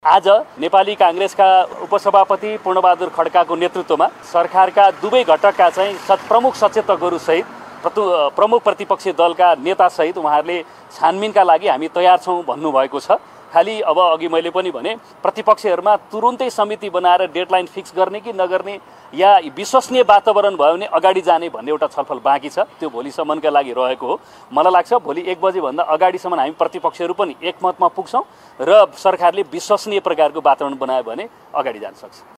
आज नेपाली कांग्रेसका उपसभापति पूर्णबहादुर खड्काको नेतृत्वमा सरकारका दुवै घटकका चाहिँ प्रमुख सचेतकहरू सहित प्रमुख प्रतिपक्षी दलका नेता सहित उहाँहरूले छानबिनका लागि हामी तयार छौं भन्नुभएको छ। खाली अब अघि मैले पनि भने प्रतिपक्षीहरुमा तुरुन्तै समिति बनाएर डेडलाइन फिक्स गर्ने कि नगर्ने या विश्वसनीय वातावरण भयो भने अगाडि जाने भन्ने एउटा छलफल बाँकी छ। त्यो भोलिसम्मका लागि रहेको हो। मलाई लाग्छ भोलि 1 बजे भन्दा अगाडिसम्म हामी प्रतिपक्षीहरु पनि एकमतमा पुग्छौं र सरकारले विश्वसनीय प्रकारको वातावरण बनायो भने अगाडि जान सक्छ।